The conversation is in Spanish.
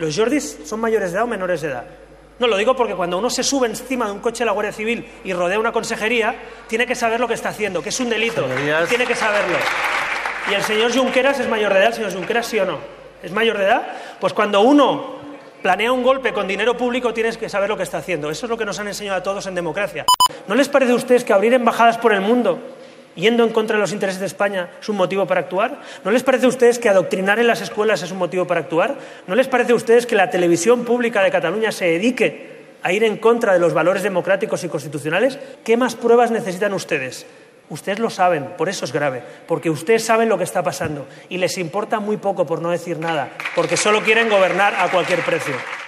¿Los Jordis son mayores de edad o menores de edad? No, lo digo porque cuando uno se sube encima de un coche de la Guardia Civil y rodea una consejería, tiene que saber lo que está haciendo, que es un delito. Señorías. Tiene que saberlo. ¿Y el señor Junqueras es mayor de edad? ¿El señor Junqueras sí o no? ¿Es mayor de edad? Pues cuando uno planea un golpe con dinero público, tienes que saber lo que está haciendo. Eso es lo que nos han enseñado a todos en democracia. ¿No les parece a ustedes que abrir embajadas por el mundo, yendo en contra de los intereses de España, es un motivo para actuar? ¿No les parece a ustedes que adoctrinar en las escuelas es un motivo para actuar? ¿No les parece a ustedes que la televisión pública de Cataluña se dedique a ir en contra de los valores democráticos y constitucionales? ¿Qué más pruebas necesitan ustedes? Ustedes lo saben, por eso es grave, porque ustedes saben lo que está pasando y les importa muy poco, por no decir nada, porque solo quieren gobernar a cualquier precio.